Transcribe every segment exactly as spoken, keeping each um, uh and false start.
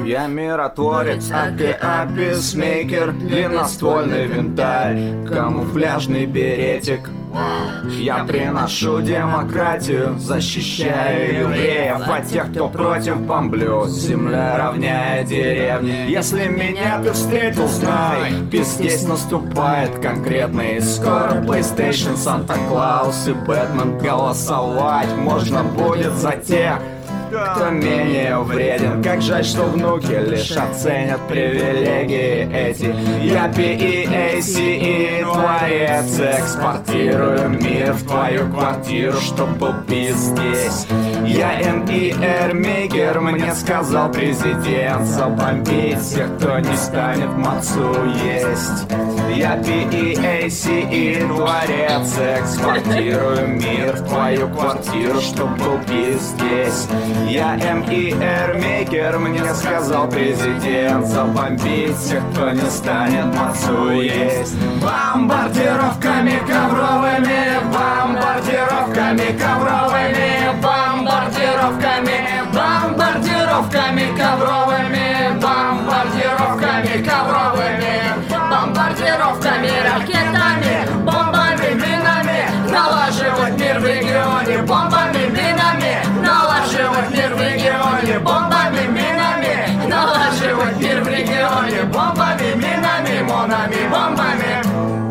Я миротворец, АКА писмейкер, длинноствольный винтарь, камуфляжный беретик. Я приношу демократию, защищаю евреев от тех, кто против, бомблю. Земля равняет деревни. Если меня ты встретил, знай, пис здесь наступает конкретный. Скоро PlayStation, Санта-Клаус и Бэтмен. Голосовать можно будет за тех, кто менее вреден. Как жаль, что внуки лишь оценят привилегии эти. Я пи и эй си и творец, экспортирую мир в твою квартиру, чтоб был пиз здесь. Я эм и эр мейкер, мне сказал президент, забомбить всех, кто не станет мацу есть. Я пи и эй си и творец, экспортирую мир в твою квартиру, чтоб был пиз здесь. Я эм и эр мейкер, мне сказал президент, забомбить всех, кто не станет мацу есть. Бомбардировками ковровыми, бомбардировками ковровыми, бомбардировками, бомбардировками ковровыми, бомбардировками ковровыми, бомбардировками, ракетами, бомбами, минами, налаживать мир в регионе, бомбами, минами, налаживать мир в регионе, бомбами, минами, налаживать мир в регионе, бомбами, минами, монами, бомбами.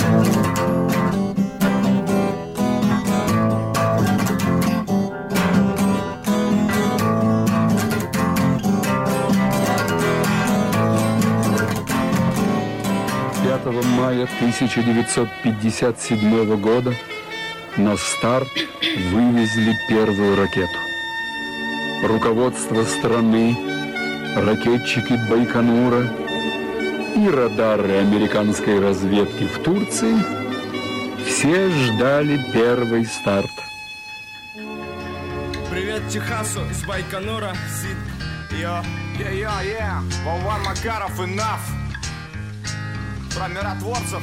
пятого мая тысяча девятьсот пятьдесят седьмого года на старт вывезли первую ракету. Руководство страны, ракетчики Байконура и радары американской разведки в Турции все ждали первый старт. Привет Техасу из Байконура. Йо. Йо-йо-йо, Вован Макаров, enough. Про миротворцев.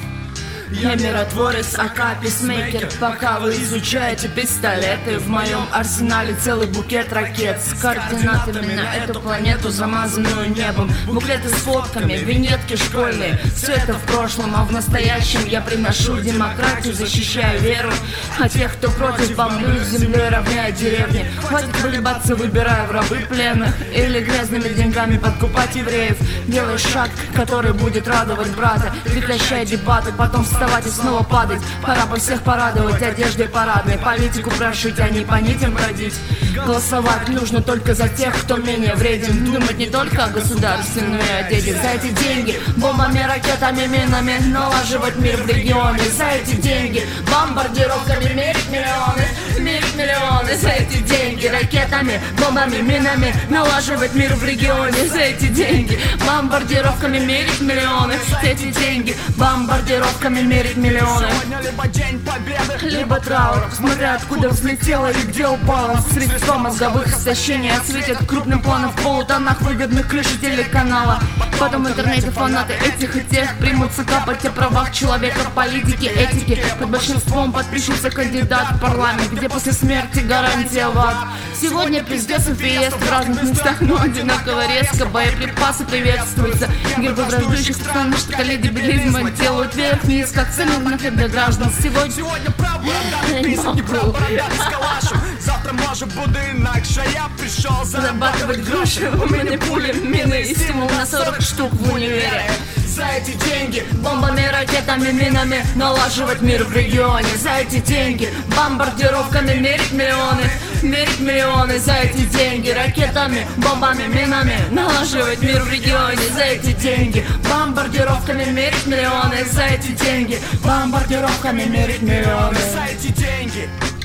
Я миротворец, АКА писмейкер. Пока вы изучаете пистолеты, в моем арсенале целый букет ракет с координатами на эту планету, замазанную небом. Буклеты с фотками, виньетки школьные. Все это в прошлом, а в настоящем я приношу демократию, защищаю веру. А тех, кто против, бомблю, землей равняя деревни. Хватит вылибаться, выбирая в рабы пленных или грязными деньгами подкупать евреев. Делай шаг, который будет радовать брата. Прекращай дебаты, потом вставать и снова падать. Пора бы всех порадовать одеждой парадной, политику прошить, а не по нитям бродить. Голосовать нужно только за тех, кто менее вреден. Думать не только о государстве, но и о деде. За эти деньги бомбами, ракетами, минами налаживать мир в регионе. За эти деньги бомбардировками мерить миллионы, мерить миллионы. За эти деньги ракетами, бомбами, минами налаживать мир в регионе. За эти деньги бомбардировками мерить миллионы. За эти деньги бомбардировками мерить миллионы. Сегодня либо день победы, либо траур, смотря откуда взлетела и где упала. Средства мозговых истощений осветят крупным планом в полутонах выгодных крыши телеканала. Потом в интернете фанаты этих и тех примутся капать о правах человека, политике, этике. Под большинством подпишется кандидат в парламент, где после смерти гарантия в ад. Сегодня пиздец и переезд в разных местах, но одинаково резко. Боеприпасы приветствуются, гербы враждующих стран, штали дебилизма делают вверх-вниз, как ценных для граждан. Сегодня, Сегодня правда, да, писать не правда, да, с калашем. Завтра может буду инакше, я пришел зарабатывать гроши. У меня пули, мины и стимул на сорок штук в универе. За эти деньги бомбами, ракетами, минами налаживать мир в регионе. За эти деньги бомбардировками мерить миллионы, мерить миллионы. За эти деньги ракетами, бомбами, минами налаживать мир в регионе. За эти деньги бомбардировками мерить миллионы. За эти деньги бомбардировками мерить миллионы. За эти деньги